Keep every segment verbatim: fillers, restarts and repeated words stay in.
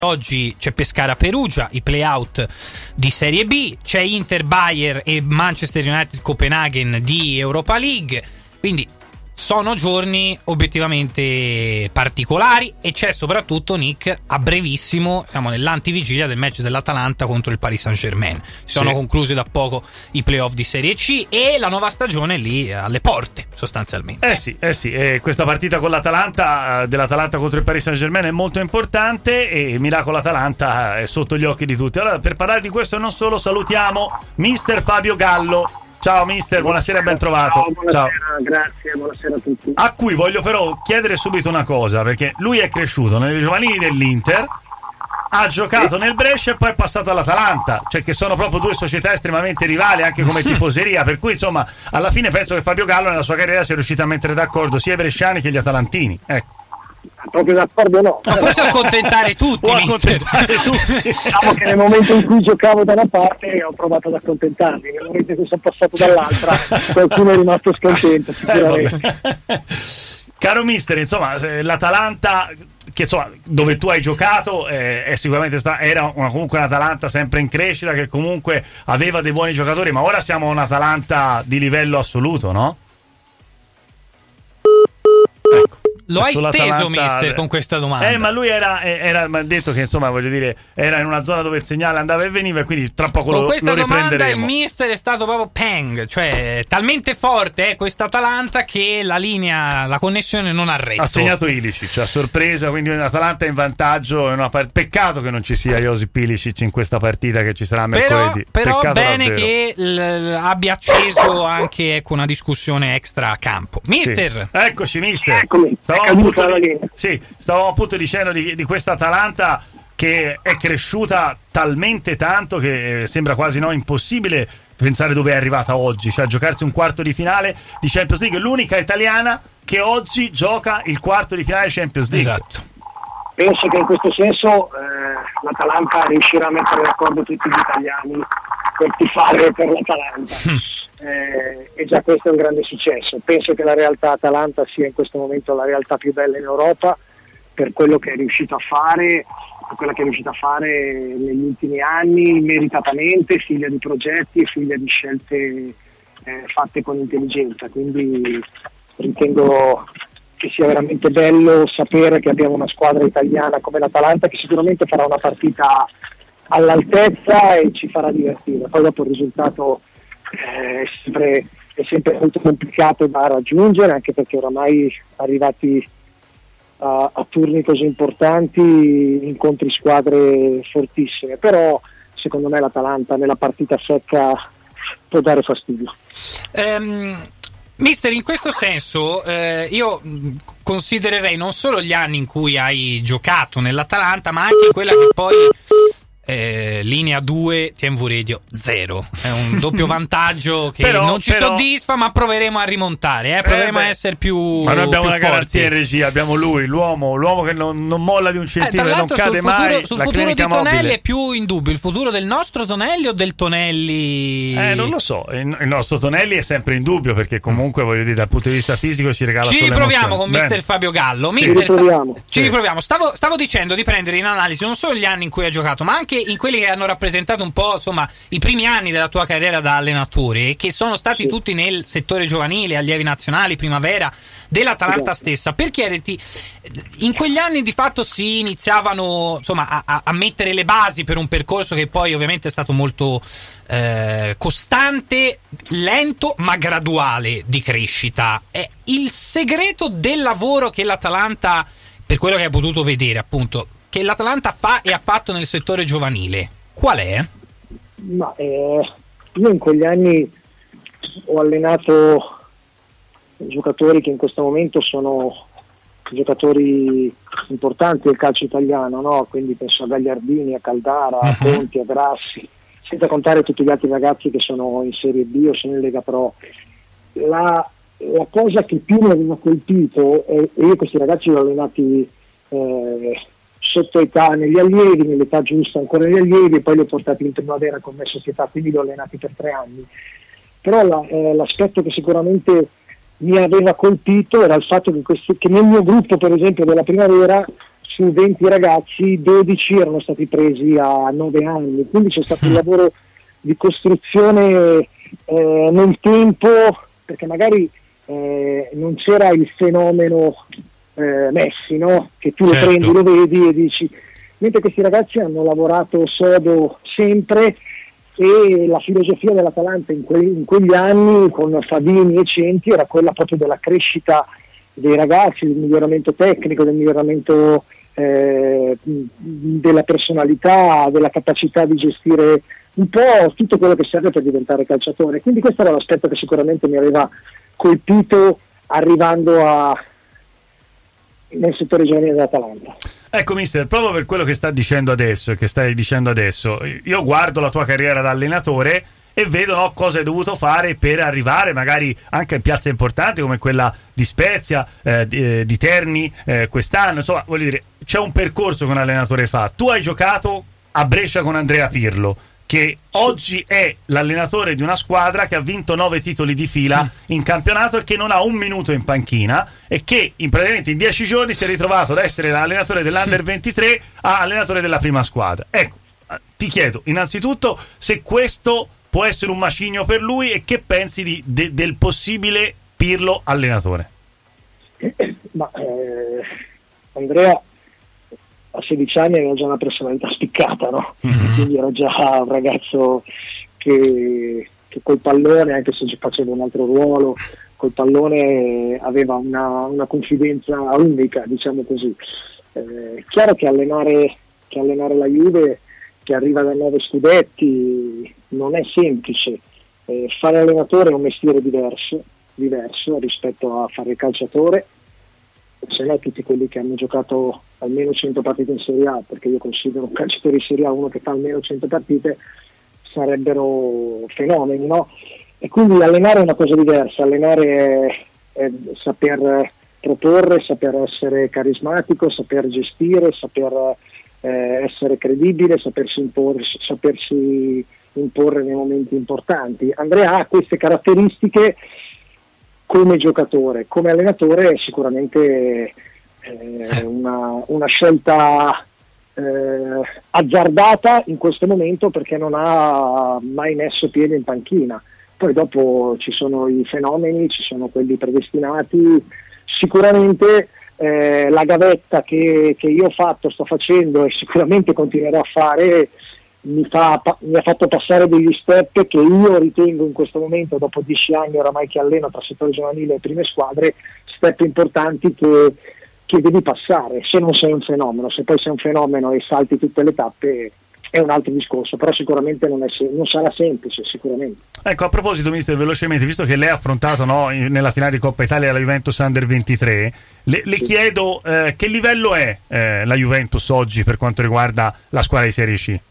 Oggi c'è Pescara-Perugia, i play-out di Serie B, c'è Inter-Bayer e Manchester United-Copenaghen di Europa League, quindi sono giorni obiettivamente particolari e c'è soprattutto, Nick, a brevissimo, siamo nell'antivigilia del match dell'Atalanta contro il Paris Saint-Germain. Si sono sì. conclusi da poco i playoff di Serie C e la nuova stagione è lì alle porte, sostanzialmente. Eh sì, eh sì, e questa partita con l'Atalanta, dell'Atalanta contro il Paris Saint-Germain è molto importante e Miracolo Atalanta è sotto gli occhi di tutti. Allora, per parlare di questo e non solo, salutiamo mister Fabio Gallo. Ciao mister, buonasera e ben trovato. Ciao, buonasera, Ciao. Grazie, buonasera a tutti. A cui voglio però chiedere subito una cosa, perché lui è cresciuto nelle giovanili dell'Inter, ha giocato nel Brescia e poi è passato all'Atalanta, cioè che sono proprio due società estremamente rivali anche come tifoseria, per cui insomma alla fine penso che Fabio Gallo nella sua carriera sia riuscito a mettere d'accordo sia i bresciani che gli atalantini, ecco. Proprio d'accordo no. Ma forse accontentare tutti, o accontentare tutti. Diciamo che nel momento in cui giocavo da una parte ho provato ad accontentarmi, nel momento in cui sono passato dall'altra qualcuno è rimasto scontento sicuramente. Eh, Caro mister, insomma, l'Atalanta, che insomma dove tu hai giocato eh, è sicuramente sta, era una, comunque un'Atalanta sempre in crescita, che comunque aveva dei buoni giocatori, ma ora siamo un'Atalanta di livello assoluto, no? Ecco. Lo hai steso, mister, con questa domanda. Eh, ma lui era, era mi ha detto che insomma, voglio dire, era in una zona dove il segnale andava e veniva, e quindi tra poco con lo, questa lo domanda riprenderemo. Il mister è stato proprio pang, cioè talmente forte è questa Atalanta che la linea, la connessione non ha retto. Ha segnato Ilicic a sorpresa, quindi l'Atalanta è in vantaggio. È una part... Peccato che non ci sia Josip Ilicic in questa partita che ci sarà mercoledì. Però, però bene davvero. che l- abbia acceso anche, ecco, una discussione extra campo. Mister, sì. Eccoci mister. Eccomi, stavamo, appunto di... sì, stavamo appunto dicendo di, di questa Atalanta che è cresciuta talmente tanto che sembra quasi no impossibile pensare dove è arrivata oggi, cioè a giocarsi un quarto di finale di Champions League, l'unica italiana che oggi gioca il quarto di finale di Champions League. Esatto. Penso che in questo senso eh, l'Atalanta riuscirà a mettere d'accordo tutti gli italiani per tifare per l'Atalanta. Eh, e già questo è un grande successo. Penso che la realtà Atalanta sia in questo momento la realtà più bella in Europa per quello che è riuscito a fare, per quella che è riuscito a fare negli ultimi anni, meritatamente, figlia di progetti e figlia di scelte eh, fatte con intelligenza. Quindi ritengo che sia veramente bello sapere che abbiamo una squadra italiana come l'Atalanta che sicuramente farà una partita all'altezza e ci farà divertire. Poi dopo il risultato è sempre, è sempre molto complicato da raggiungere, anche perché oramai arrivati a, a turni così importanti incontri squadre fortissime, però secondo me l'Atalanta nella partita secca può dare fastidio. Um... Mister, in questo senso eh, io considererei non solo gli anni in cui hai giocato nell'Atalanta, ma anche quella che poi eh, linea due T V Radio zero. È un doppio vantaggio che però, non ci però... soddisfa, ma proveremo a rimontare, eh? proveremo eh beh, a essere più ma noi abbiamo più una garanzia in forti. regia, abbiamo lui, l'uomo, l'uomo che non, non molla di un centimetro, eh, non cade sul mai. Futuro, sul la futuro di Tonelli mobile. È più in dubbio il futuro del nostro Tonelli o del Tonelli? Eh, non lo so, il, il nostro Tonelli è sempre in dubbio, perché comunque voglio dire dal punto di vista fisico ci regala ci solo riproviamo emozioni. con mister Bene. Fabio Gallo. Ci Mister, riproviamo. sta... ci riproviamo. Stavo, stavo dicendo di prendere in analisi non solo gli anni in cui hai giocato, ma anche in quelli che hanno rappresentato un po', insomma, i primi anni della tua carriera da allenatore, che sono stati sì. tutti nel settore giovanile, allievi nazionali, primavera dell'Atalanta esatto. stessa. Per chiederti, in quegli anni di fatto si iniziavano, insomma, a, a mettere le basi per un percorso che poi ovviamente è stato molto eh, costante, lento ma graduale di crescita. È il segreto del lavoro che l'Atalanta, per quello che hai potuto vedere appunto, che l'Atalanta fa e ha fatto nel settore giovanile, qual è? Ma eh, io in quegli anni ho allenato giocatori che in questo momento sono giocatori importanti del calcio italiano, no? Quindi penso a Gagliardini, a Caldara, a uh-huh. Conti, a Grassi, senza contare tutti gli altri ragazzi che sono in Serie B o sono in Lega Pro. La, la cosa che più mi aveva colpito, e io questi ragazzi li ho allenati eh, sotto età negli allievi, nell'età giusta ancora negli allievi, e poi li ho portati in primavera con me società, quindi li ho allenati per tre anni. Però la, eh, l'aspetto che sicuramente mi aveva colpito era il fatto che, questi, che nel mio gruppo, per esempio, della primavera si su venti ragazzi dodici erano stati presi a nove anni, quindi c'è stato un lavoro di costruzione eh, nel tempo, perché magari eh, non c'era il fenomeno eh, Messi, no? Che tu certo. lo prendi, lo vedi e dici, mentre questi ragazzi hanno lavorato sodo sempre, e la filosofia dell'Atalanta in, que- in quegli anni con Fabini e Centi era quella proprio della crescita dei ragazzi, del miglioramento tecnico, del miglioramento eh, della personalità, della capacità di gestire un po' tutto quello che serve per diventare calciatore. Quindi questo era l'aspetto che sicuramente mi aveva colpito arrivando a, nel settore giovanile dell'Atalanta. Ecco mister, proprio per quello che sta dicendo adesso e che stai dicendo adesso, io guardo la tua carriera da allenatore e vedo, no, cosa hai dovuto fare per arrivare magari anche in piazze importanti come quella di Spezia, eh, di, di Terni eh, quest'anno. Insomma, voglio dire, c'è un percorso che un allenatore fa. Tu hai giocato a Brescia con Andrea Pirlo, che oggi è l'allenatore di una squadra che ha vinto nove titoli di fila in campionato e che non ha un minuto in panchina, e che in praticamente in dieci giorni si è ritrovato da essere l'allenatore dell'Under ventitré a allenatore della prima squadra. Ecco, ti chiedo innanzitutto se questo può essere un macigno per lui e che pensi di, de, del possibile Pirlo allenatore. Ma eh, Andrea a sedici anni aveva già una personalità spiccata, no? Mm-hmm. Quindi era già un ragazzo che, che col pallone, anche se faceva un altro ruolo, col pallone aveva una, una confidenza unica, diciamo così. Eh, è chiaro che allenare, che allenare la Juve, che arriva da nove scudetti, non è semplice. Eh, fare allenatore è un mestiere diverso, diverso rispetto a fare il calciatore, se no tutti quelli che hanno giocato almeno cento partite in Serie A, perché io considero un calciatore in Serie A uno che fa almeno cento partite, sarebbero fenomeni, no? E quindi allenare è una cosa diversa, allenare è, è saper proporre, saper essere carismatico, saper gestire, saper eh, essere credibile, sapersi imporre, sapersi imporre nei momenti importanti. Andrea ha queste caratteristiche come giocatore, come allenatore è sicuramente eh, una, una scelta eh, azzardata in questo momento, perché non ha mai messo piede in panchina. Poi dopo ci sono i fenomeni, ci sono quelli predestinati. Sicuramente eh, la gavetta che, che io ho fatto, sto facendo e sicuramente continuerò a fare, mi, fa, mi ha fatto passare degli step che io ritengo in questo momento, dopo dieci anni oramai che alleno tra settore giovanile e prime squadre, step importanti che, che devi passare, se non sei un fenomeno. Se poi sei un fenomeno e salti tutte le tappe è un altro discorso, però sicuramente non, è, non sarà semplice, sicuramente. Ecco, a proposito mister, velocemente, visto che lei ha affrontato, no, in, nella finale di Coppa Italia la Juventus Under ventitré, le, le sì. chiedo eh, che livello è eh, la Juventus oggi per quanto riguarda la squadra di Serie C?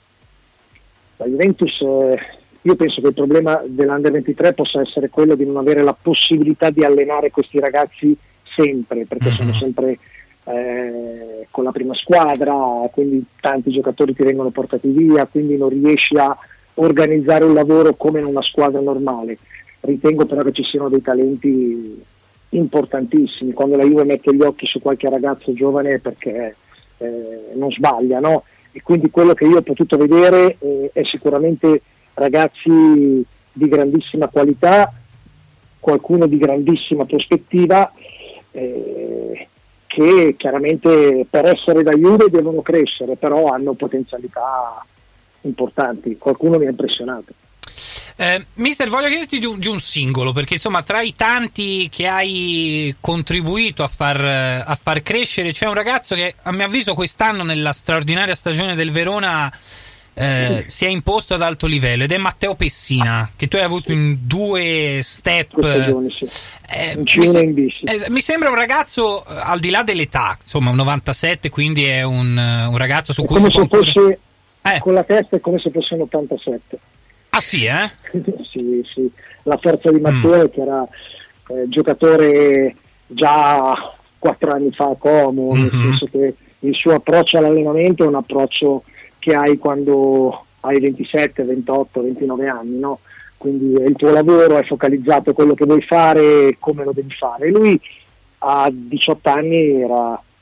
La Juventus, eh, io penso che il problema dell'Under ventitré possa essere quello di non avere la possibilità di allenare questi ragazzi sempre, perché mm-hmm. sono sempre eh, con la prima squadra, quindi tanti giocatori ti vengono portati via, quindi non riesci a organizzare un lavoro come in una squadra normale. Ritengo però che ci siano dei talenti importantissimi. Quando la Juve mette gli occhi su qualche ragazzo giovane è perché eh, non sbaglia, no? E quindi quello che io ho potuto vedere eh, è sicuramente ragazzi di grandissima qualità, qualcuno di grandissima prospettiva, eh, che chiaramente per essere da Juve devono crescere, però hanno potenzialità importanti. Qualcuno mi ha impressionato. Eh, mister, voglio chiederti di un, di un singolo, perché insomma tra i tanti che hai contribuito a far, a far crescere c'è un ragazzo che a mio avviso quest'anno nella straordinaria stagione del Verona eh, si è imposto ad alto livello, ed è Matteo Pessina, che tu hai avuto in due step. Stagione, sì. eh, in mi, in bici. Eh, mi sembra un ragazzo al di là dell'età, insomma un novantasette, quindi è un, un ragazzo su è cui come si se può fosse eh. con la testa è come se fosse un ottantasette. Ah sì, eh? sì, sì. La forza di Matteo, mm. che era eh, giocatore già quattro anni fa a Como, mm-hmm. nel senso che il suo approccio all'allenamento è un approccio che hai quando hai ventisette, ventotto, ventinove anni, no? Quindi è il tuo lavoro, è focalizzato quello che vuoi fare e come lo devi fare. E lui a diciotto anni era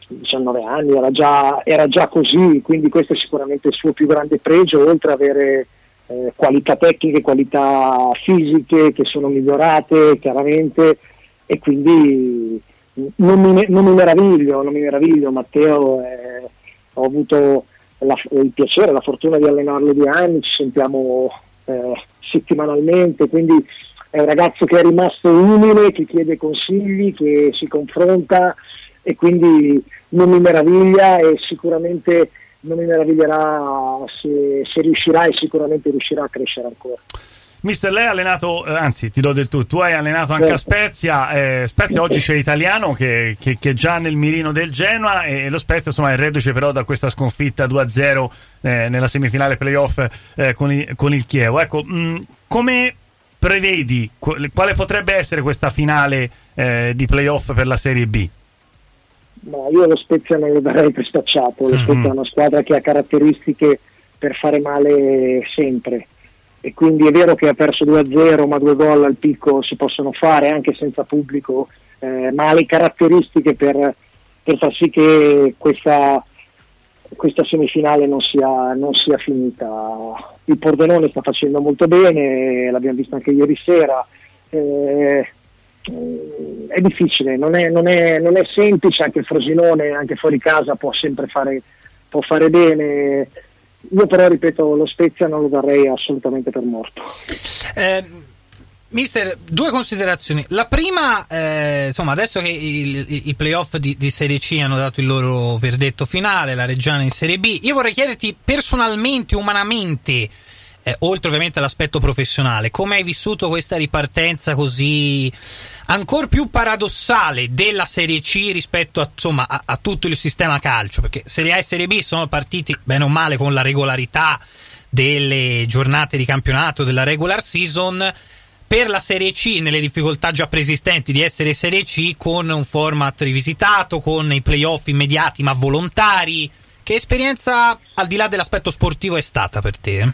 diciannove anni, era già, era già così, quindi questo è sicuramente il suo più grande pregio, oltre ad avere eh, qualità tecniche, qualità fisiche che sono migliorate chiaramente, e quindi non mi, non mi meraviglio, non mi meraviglio, Matteo, eh, ho avuto la, il piacere, la fortuna di allenarlo due anni, ci sentiamo eh, settimanalmente, quindi è un ragazzo che è rimasto umile, che chiede consigli, che si confronta, e quindi non mi meraviglia, e sicuramente non mi meraviglierà se, se riuscirà, e sicuramente riuscirà a crescere ancora. Mister, lei ha allenato, eh, anzi ti do del tu, tu hai allenato anche certo. a Spezia, eh, Spezia oggi c'è Italiano che, che, che è già nel mirino del Genoa, e lo Spezia insomma è reduce però da questa sconfitta due a zero eh, nella semifinale playoff eh, con, il, con il Chievo. Ecco, mh, come prevedi, quale potrebbe essere questa finale eh, di playoff per la Serie B? Ma io lo Spezia non lo darei per stacciato, lo Spezia mm-hmm. è una squadra che ha caratteristiche per fare male sempre, e quindi è vero che ha perso due a zero, ma due gol al picco si possono fare anche senza pubblico, eh, ma ha le caratteristiche per, per far sì che questa, questa semifinale non sia, non sia finita. Il Pordenone sta facendo molto bene, l'abbiamo visto anche ieri sera, eh, è difficile, non è, non, è, non è semplice, anche il Frosinone, anche fuori casa può sempre fare, può fare bene. Io però ripeto, lo Spezia non lo darei assolutamente per morto. eh, Mister, due considerazioni. La prima, eh, insomma, adesso che i, i playoff di, di Serie C hanno dato il loro verdetto finale, la Reggiana in Serie B, io vorrei chiederti personalmente, umanamente, Eh, oltre ovviamente all'aspetto professionale, come hai vissuto questa ripartenza così ancora più paradossale della Serie C rispetto a, insomma, a, a tutto il sistema calcio, perché Serie A e Serie B sono partiti bene o male con la regolarità delle giornate di campionato, della regular season. Per la Serie C, nelle difficoltà già preesistenti di essere Serie C, con un format rivisitato, con i playoff immediati ma volontari. Che esperienza, al di là dell'aspetto sportivo, è stata per te?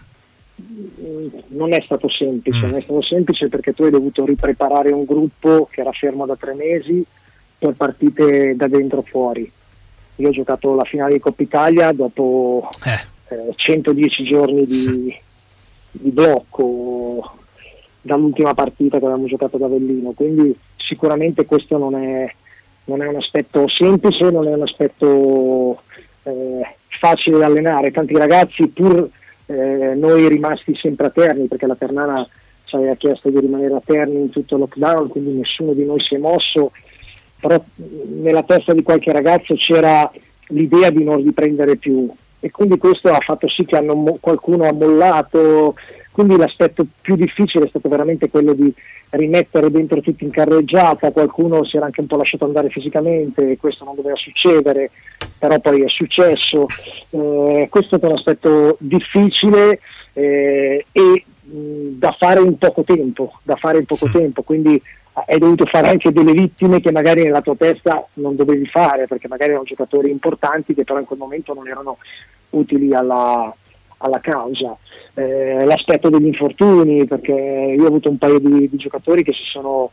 Non è stato semplice, Mm. non è stato semplice perché tu hai dovuto ripreparare un gruppo che era fermo da tre mesi per partite da dentro fuori. Io ho giocato la finale di Coppa Italia dopo Eh. eh, centodieci giorni di, di blocco dall'ultima partita che avevamo giocato ad Avellino, quindi sicuramente questo non è, non è un aspetto semplice, non è un aspetto eh, facile da allenare. Tanti ragazzi, pur Eh, noi rimasti sempre a Terni, perché la Ternana ci aveva chiesto di rimanere a Terni in tutto il lockdown, quindi nessuno di noi si è mosso, però nella testa di qualche ragazzo c'era l'idea di non riprendere più, e quindi questo ha fatto sì che hanno, qualcuno ha mollato. Quindi l'aspetto più difficile è stato veramente quello di rimettere dentro tutti in carreggiata. Qualcuno si era anche un po' lasciato andare fisicamente, e questo non doveva succedere, però poi è successo. Eh, questo è un aspetto difficile eh, e mh, da fare in poco tempo, da fare in poco tempo, quindi hai dovuto fare anche delle vittime che magari nella tua testa non dovevi fare, perché magari erano giocatori importanti che però in quel momento non erano utili alla, alla causa. Eh, l'aspetto degli infortuni, perché io ho avuto un paio di, di giocatori che si sono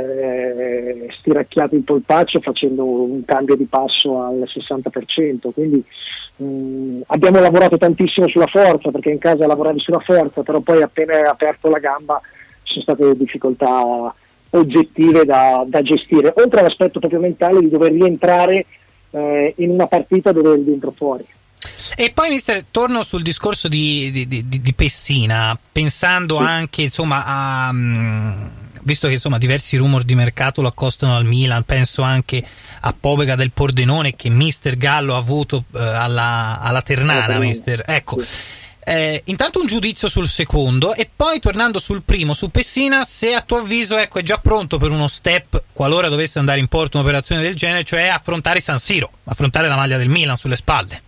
eh, stiracchiati il polpaccio facendo un cambio di passo al sessanta per cento, quindi mh, abbiamo lavorato tantissimo sulla forza, perché in casa lavoravi sulla forza, però poi appena hai aperto la gamba ci sono state difficoltà oggettive da, da gestire, oltre all'aspetto proprio mentale di dover rientrare eh, in una partita dove eri dentro fuori. E poi, mister, torno sul discorso di, di, di, di Pessina, pensando sì. anche insomma a um, visto che insomma diversi rumor di mercato lo accostano al Milan, penso anche a Pobega del Pordenone che mister Gallo ha avuto uh, alla, alla Ternana, oh, mister. Ecco, sì. eh, intanto un giudizio sul secondo, e poi tornando sul primo, su Pessina, se a tuo avviso ecco è già pronto per uno step qualora dovesse andare in porto un'operazione del genere, cioè affrontare San Siro, affrontare la maglia del Milan sulle spalle.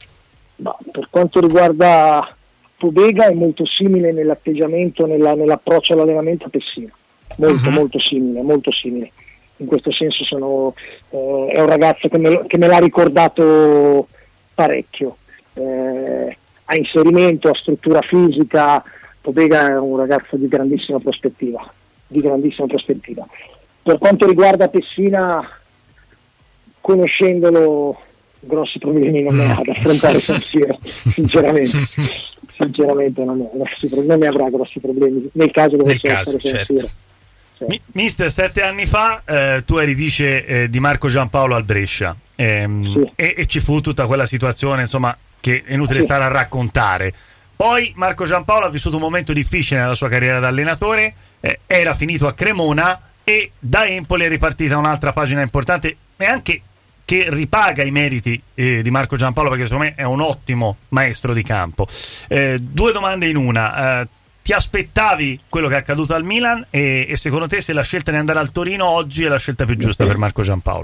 Ma per quanto riguarda Pobega è molto simile nell'atteggiamento, nella, nell'approccio all'allenamento a Pessina, molto uh-huh. molto simile, molto simile. In questo senso sono, eh, è un ragazzo che me, che me l'ha ricordato parecchio, eh, a inserimento, a struttura fisica. Pobega è un ragazzo di grandissima prospettiva, di grandissima prospettiva. Per quanto riguarda Pessina, conoscendolo grossi problemi non ne ha da affrontare San Siro, sinceramente. Sinceramente non, è, non ne avrà grossi problemi nel caso dovesse nel essere caso, San certo. Siro. Mi, mister, sette anni fa eh, tu eri vice eh, di Marco Giampaolo al Brescia ehm, sì. e, e ci fu tutta quella situazione, insomma, che è inutile sì. stare a raccontare. Poi Marco Giampaolo ha vissuto un momento difficile nella sua carriera da allenatore, eh, era finito a Cremona e da Empoli è ripartita un'altra pagina importante e anche che ripaga i meriti eh, di Marco Giampaolo, perché secondo me è un ottimo maestro di campo. Eh, due domande in una. Eh, ti aspettavi quello che è accaduto al Milan e, e secondo te se la scelta di andare al Torino oggi è la scelta più giusta per Marco Giampaolo?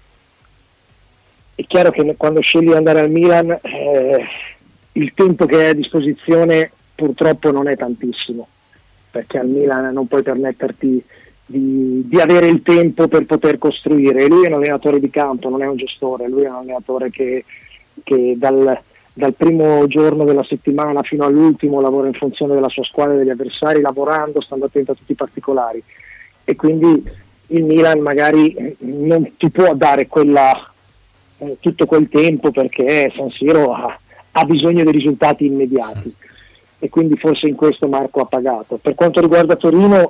È chiaro che quando scegli di andare al Milan eh, il tempo che hai a disposizione purtroppo non è tantissimo, perché al Milan non puoi permetterti di, di avere il tempo per poter costruire. Lui è un allenatore di campo, non è un gestore, lui è un allenatore che, che dal, dal primo giorno della settimana fino all'ultimo lavora in funzione della sua squadra e degli avversari, lavorando, stando attento a tutti i particolari, e quindi il Milan magari non ti può dare quella, eh, tutto quel tempo, perché San Siro ha, ha bisogno di risultati immediati, e quindi forse in questo Marco ha pagato. Per quanto riguarda Torino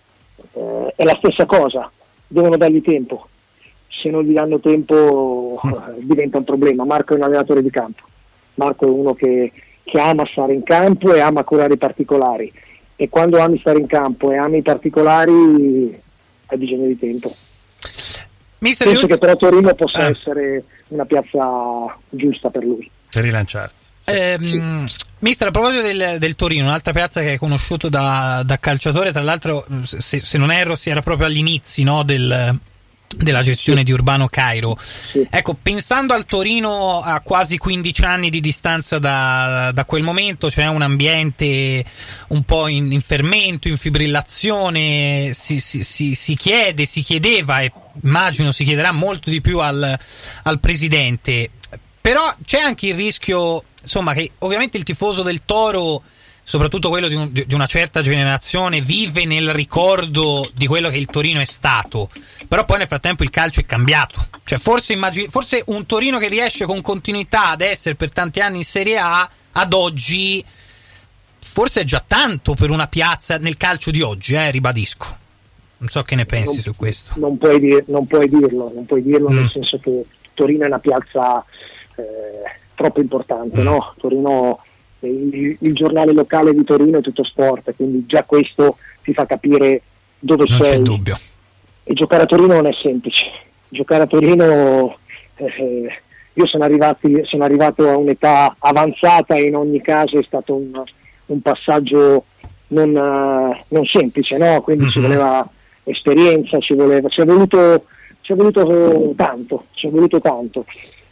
eh, è la stessa cosa, devono dargli tempo, se non gli danno tempo eh, diventa un problema. Marco è un allenatore di campo, Marco è uno che, che ama stare in campo e ama curare i particolari, e quando ami stare in campo e ami i particolari hai bisogno di tempo. Mister, Penso io... che però Torino possa ah. essere una piazza giusta per lui. Per rilanciarsi. Eh, sì. Mister, a proposito del, del Torino, un'altra piazza che hai conosciuto da, da calciatore, tra l'altro se, se non erro si era proprio agli inizi, no, del, della gestione sì. di Urbano Cairo. Sì. Ecco, pensando al Torino a quasi quindici anni di distanza da, da quel momento, c'è un ambiente un po' in, in fermento, in fibrillazione, si, si, si, si chiede, si chiedeva e immagino si chiederà molto di più al, al presidente, però c'è anche il rischio, insomma, che ovviamente il tifoso del Toro, soprattutto quello di, un, di una certa generazione, vive nel ricordo di quello che il Torino è stato, però poi nel frattempo il calcio è cambiato, cioè forse, immagini, forse un Torino che riesce con continuità ad essere per tanti anni in Serie A ad oggi forse è già tanto per una piazza nel calcio di oggi, eh, ribadisco. Non so che ne pensi non, su questo. Non puoi, dir, non puoi dirlo, non puoi dirlo mm. nel senso che Torino è una piazza eh, troppo importante, mm. no? Torino, il, il giornale locale di Torino è Tutto Sport, quindi già questo ti fa capire dove non sei. Non c'è dubbio. E giocare a Torino non è semplice. Giocare a Torino, eh, io sono, arrivati, sono arrivato a un'età avanzata e in ogni caso è stato un, un passaggio non, uh, non semplice, no? Quindi mm-hmm. ci voleva esperienza, ci voleva, ci è voluto, ci è voluto tanto, ci è voluto tanto.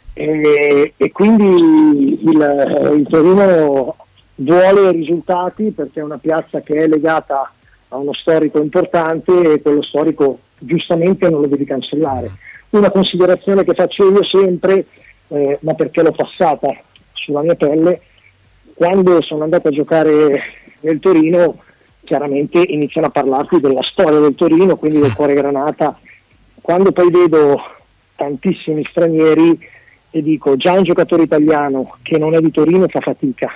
E, e quindi il, il Torino vuole risultati perché è una piazza che è legata a uno storico importante e quello storico giustamente non lo devi cancellare. Una considerazione che faccio io sempre, eh, ma perché l'ho passata sulla mia pelle, quando sono andato a giocare nel Torino chiaramente iniziano a parlarti della storia del Torino, quindi del cuore granata. Quando poi vedo tantissimi stranieri e dico già un giocatore italiano che non è di Torino fa fatica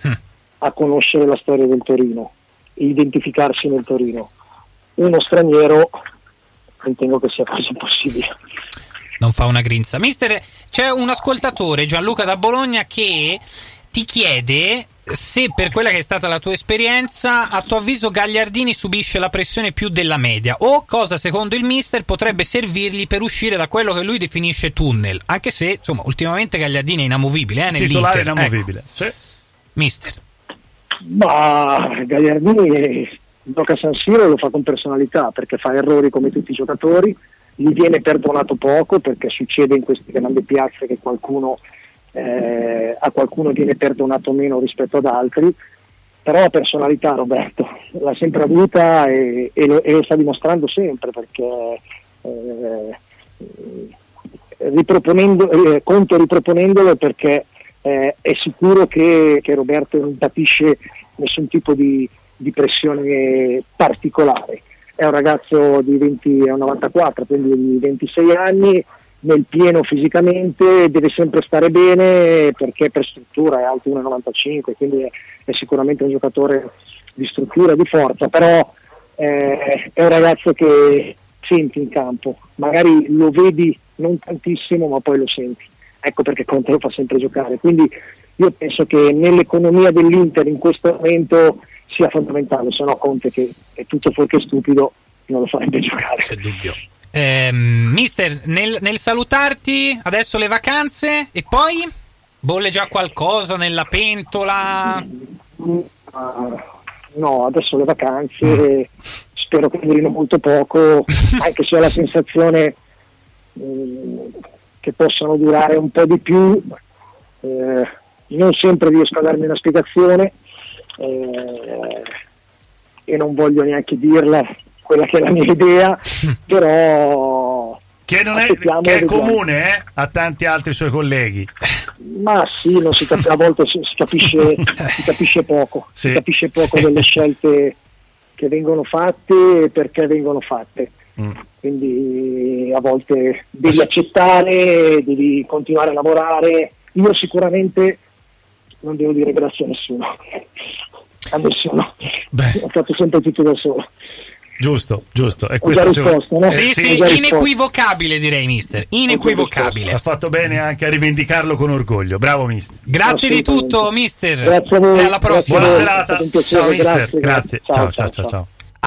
a conoscere la storia del Torino, identificarsi nel Torino. Uno straniero ritengo che sia quasi impossibile. Non fa una grinza. Mister, c'è un ascoltatore, Gianluca da Bologna, che ti chiede se per quella che è stata la tua esperienza, a tuo avviso Gagliardini subisce la pressione più della media, o cosa secondo il mister potrebbe servirgli per uscire da quello che lui definisce tunnel, anche se insomma ultimamente Gagliardini è inamovibile, eh, nell'Inter. Titolare inamovibile, ecco. Sì. Mister. Ma Gagliardini gioca a San Siro e lo fa con personalità, perché fa errori come tutti i giocatori, gli viene perdonato poco perché succede in queste grandi piazze che qualcuno eh, a qualcuno viene perdonato meno rispetto ad altri, però la personalità Roberto l'ha sempre avuta e, e, lo, e lo sta dimostrando sempre, perché eh, riproponendo, eh, conto riproponendolo perché eh, è sicuro che, che Roberto non patisce nessun tipo di, di pressione particolare. È un ragazzo di venti, è un novantaquattro, quindi di ventisei anni, nel pieno fisicamente, deve sempre stare bene perché per struttura è alto uno virgola novantacinque, quindi è, è sicuramente un giocatore di struttura, di forza, però eh, è un ragazzo che senti in campo, magari lo vedi non tantissimo ma poi lo senti, ecco perché Conte lo fa sempre giocare, quindi io penso che nell'economia dell'Inter in questo momento sia fondamentale, se no Conte, che è tutto fuorché stupido, non lo farebbe giocare. C'è dubbio. Eh, mister, nel, nel salutarti adesso le vacanze e poi bolle già qualcosa nella pentola? Uh, no, adesso le vacanze mm. spero che durino molto poco, anche se ho la sensazione um, che possano durare un po' di più, eh, non sempre riesco a darmi una spiegazione eh, e non voglio neanche dirla quella che è la mia idea, però che, non è, che è comune eh, a tanti altri suoi colleghi. Ma sì, non si cap- a volte si, si, capisce, si capisce poco, sì. si capisce poco delle scelte che vengono fatte e perché vengono fatte. Mm. Quindi a volte devi accettare, devi continuare a lavorare. Io sicuramente non devo dire grazie a nessuno, a nessuno. Beh. Ho fatto sempre tutto da solo. Giusto, giusto. E questo risposto, no? Sì, sì, sì, inequivocabile direi, mister. Inequivocabile. Ha fatto bene anche a rivendicarlo con orgoglio. Bravo, mister. Grazie di tutto, mister. Grazie a voi. E alla prossima. Buona serata. Ciao, mister. Grazie. Grazie. Ciao, ciao, ciao, ciao. ciao.